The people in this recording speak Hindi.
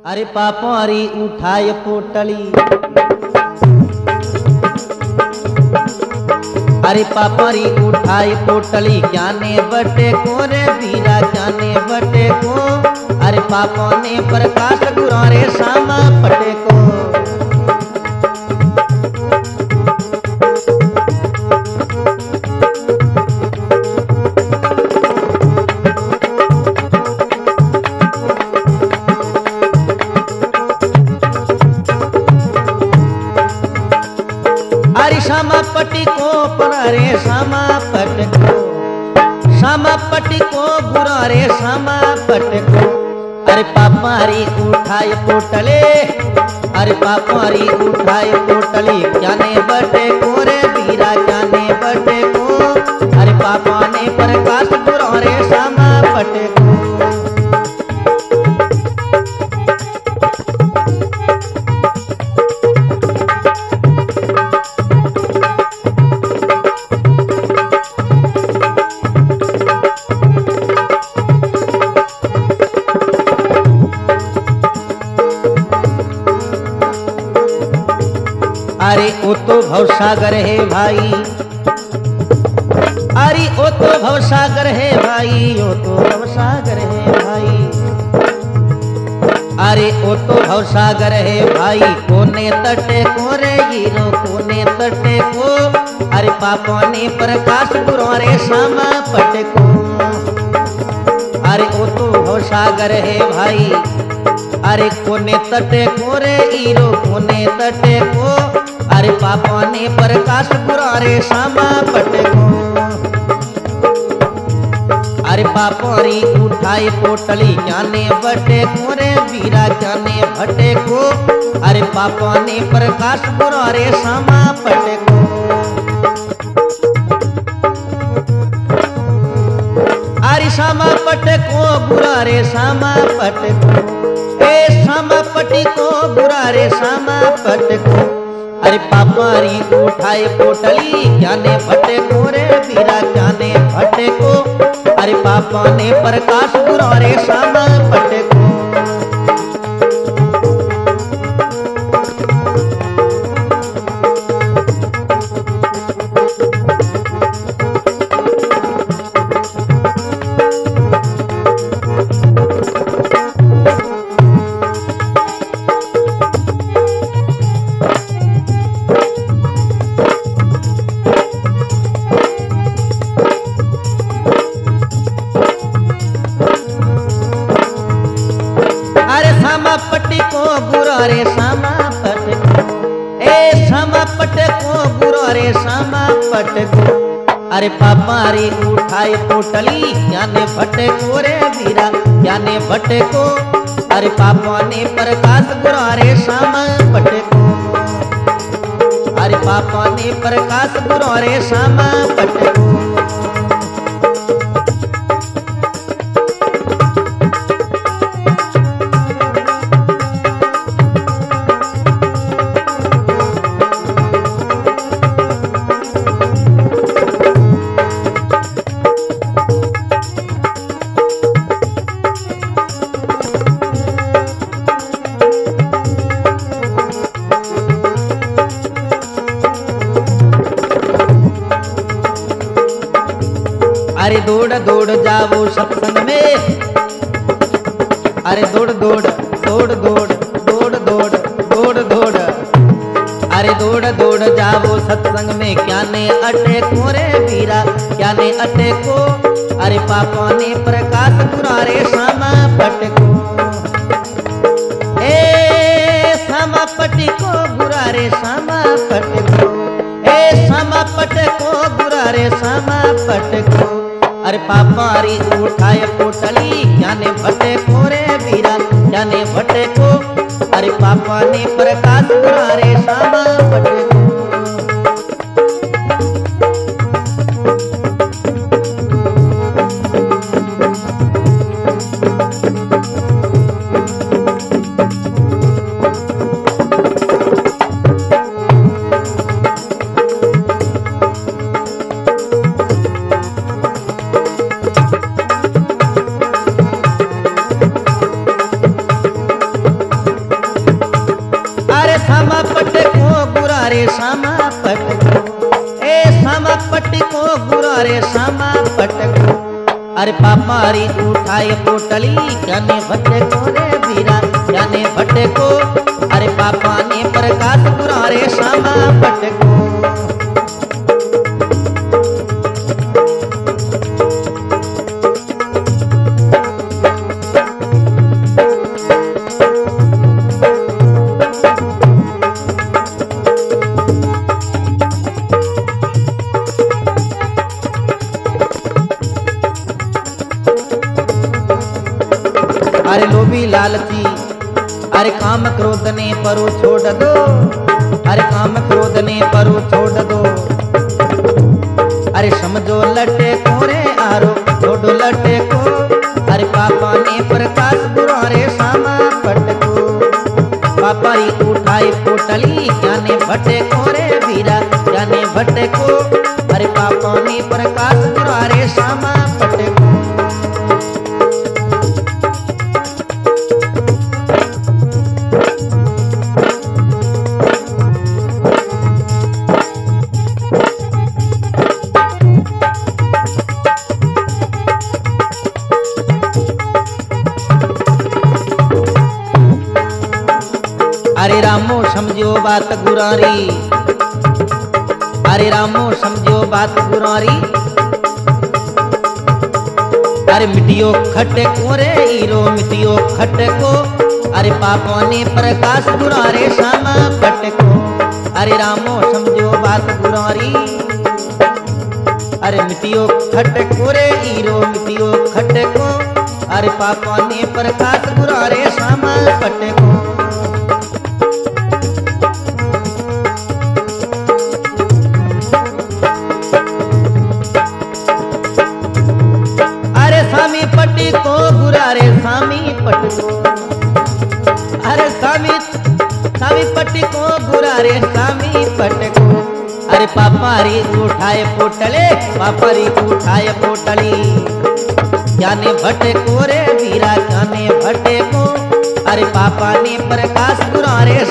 अरे पापरी उठाय पोटली, अरे पापरी उठाई पोटली, ज्ञाने बटे को रे वीरा ज्ञाने बटे को। अरे पापा ने प्रकाश गुरारे श्यामा पटे को। अरे श्यामा पटी को परारे श्यामा पट को, श्यामा पटी को बुरारे श्यामा पट को। अरे पापारी उठाए पोटले, अरे पापारी उठाए पोटली, ज्ञाने बटे को रे वीरा ज्ञाने बटे को। अरे पापा ने प्रकाश बुरारे श्यामा पट को। अरे ओ तो भवसागर है भाई, अरे ओ तो भवसागर है भाई, ओ तो भवसागर है भाई। अरे ओ तो भवसागर है भाई, कोने तटे को रे हीरो कोने तटे को। अरे पापा ने प्रकाश गुरारे श्यामा पट को। अरे ओ तो भवसागर है भाई, अरे कोने तटे को रे हीरो कोने तटे को। अरे पापा ने प्रकाश गुरारे श्यामा पट को। अरे पापरी उठाए पोटली, ज्ञाने बटे को रे वीरा ज्ञाने भटे को। अरे पापा ने प्रकाश गुरारे श्यामा पट को। अरे श्यामा पट को बुरारे श्यामा पट को। ए श्यामा पटी को बुरारे श्यामा पट को। अरे पापारी उठाए पोटली, ज्ञाने भटे को रे वीरा ज्ञाने भटे को। अरे पापा ने प्रकाश गुरारे श्यामा पट को। पट्टी को गुरारे श्यामा पट को। ए श्यामा पट को गुरारे श्यामा पट को। अरे पापारी उठाए पोटली, ज्ञाने भटे को रे वीरा ज्ञाने भटे को। अरे पापा ने प्रकाश गुरारे श्यामा पट को। अरे पापा ने प्रकाश गुरारे श्यामा पट को। अरे दौड़ दौड़ जाओ सत्संग में, अरे दौड़ दौड़ दौड़ दौड़ दौड़ दौड़ दौड़ दौड़। अरे दौड़ दौड़ जाओ सत्संग में, क्या ने अटे को रे वीरा क्या ने अटे को। अरे पापा ने प्रकाश गुरारे श्यामा पट को। ए श्यामा पटी को गुरारे श्यामा पट को। ए श्यामा पट को गुरारे श्यामा पट को। अरे पापारी उठाए पोटली, ज्ञाने भटे को रे वीरा ज्ञाने भटे को। अरे पापा ने प्रकाश गुरारे श्यामा पट को। रे सामा पटको ए सामा पटको गुरा रे सामा पटको अरे पापारी उठाए पोटली जाने भटको रे वीरा जाने भटको अरे पापा ने प्रकाश गुरा रे सामा पटको अरे लोभी लालची अरे काम क्रोध ने परो छोड़ दो अरे काम क्रोध ने परो छोड़ दो अरे समझो लटे को रे आरो छोड़ो लटे को अरे पापा ने प्रकाश गुरा रे सामा पटको पापा ही उठाए पोटली जाने भटे को रे वीरा जाने भटे को अरे पापा ने प्रकाश गुरा रे सामा पटको अरे रामो समझो बात गुरारी अरे रामो समझो बात गुरारी अरे मिटियो खटे को रे हीरो मिटियो खटे को अरे पापा ने प्रकाश गुरा रे सामा पटको अरे रामो समझो बात गुरारी अरे मिटियो खटे को रे हीरो मिटियो खटे को अरे पापा ने प्रकाश गुरा रे सामा पटको पट्टी को गुरा रे सामी पटको अरे सामी सामी पट्टी को गुरा रे सामी पटको अरे पापारी उठाए पोटले पापारी उठाए पोटली जाने भटे को रे वीरा जाने भटे को अरे पापा ने प्रकाश गुरा रे